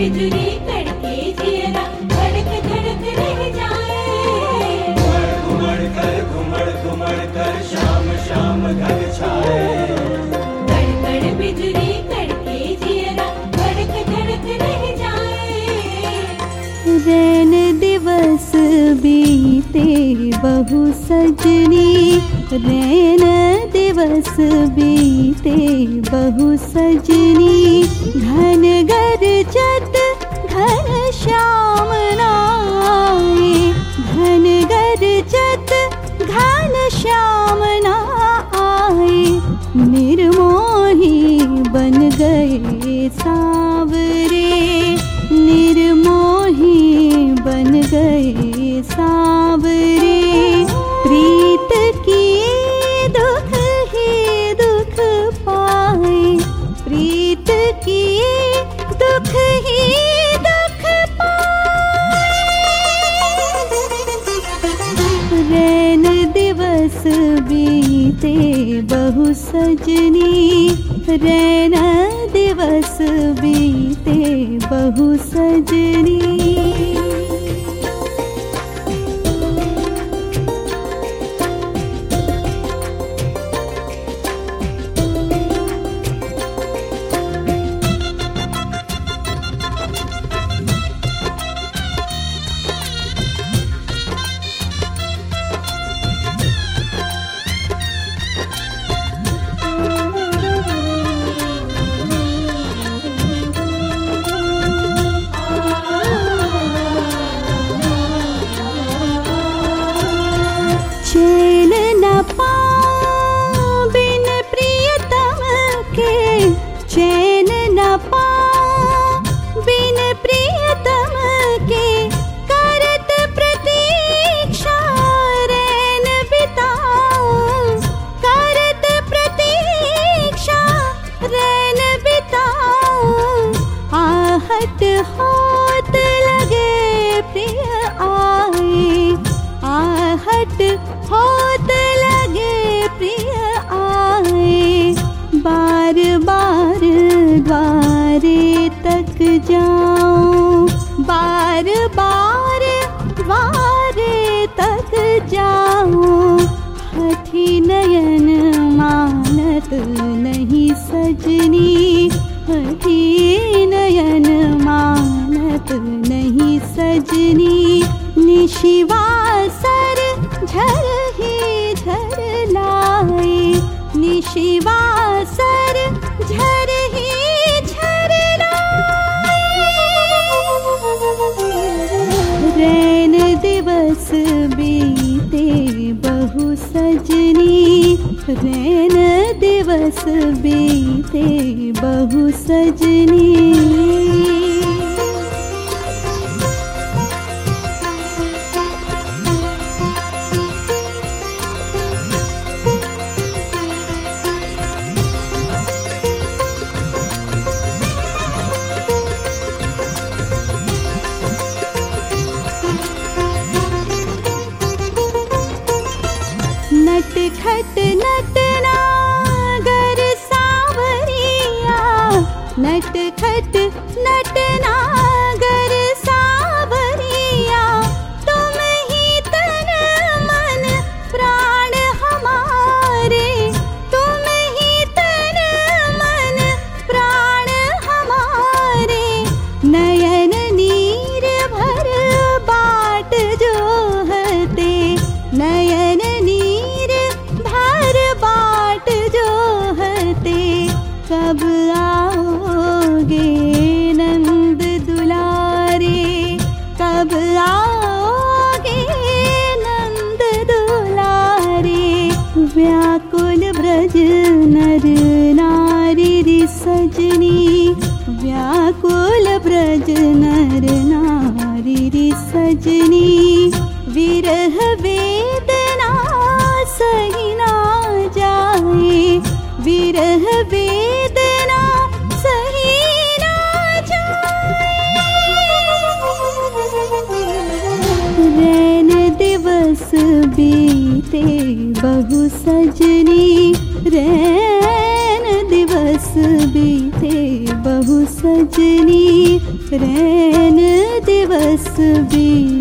बिजुली कड़के जियरा धड़क धड़क रह जाए। घुमड़ घुमड़ कर शाम शाम घर छाए। कड़ बिजुली कड़के जियरा धड़क धड़क रह जाए। रैन दिवस बीते बहु सजनी, रैन दिवस बीते बहु सजनी, घन गरजत घन श्याम नाए, घन गरजत घन श्याम नाए, निर्मोही बन गए सावरे, निर्मोही बन गए सावरे, प्रीत की दुख ही दुख पाए, प्रीत की दुख ही दुख पाए। रैन दिवस बीते बहु सजनी, रैन दिवस बीते बहु सजनी। चैन न पाऊं बिन प्रियतम के, चैन न पाऊं बिन प्रियतम के, करत प्रतीक्षा रैन बिताऊं, करत प्रतीक्षा रैन बिताऊं, आहट होत लगे प्रिय आए, आहट होत लगे प्रिय आए, बार बार द्वारे तक जाऊं, बार बार द्वारे तक जाऊं, हठी नयन मानत नहीं सजनी, हठी नयन मानत नहीं सजनी, निशिवासर झर ही झर लाए, निशिवासर झर ही झर लाए। रैन दिवस बीते बहु सजनी, रैन दिवस बीते बहु सजनी। नटखट नटनागर सावरिया, नटखट नटनागर सावरिया, तुम ही तन मन प्राण हमारे, तुम ही तन मन प्राण हमारे, नयन नीर भर बाट जोहते, नयन नीर भर बाट जोहते, कब आओगे नंद दुलारे, कब आओगे नंद दुलारे, व्याकुल ब्रज नर नारी रि सजनी, व्याकुल ब्रज नर नारी रि सजनी, विरह वेदना सही ना जाए, विरह वेदना सही ना जाए। रैन दिवस बीते बहु सजनी, रैन दिवस बीते बहु सजनी, रैन दिवस बीते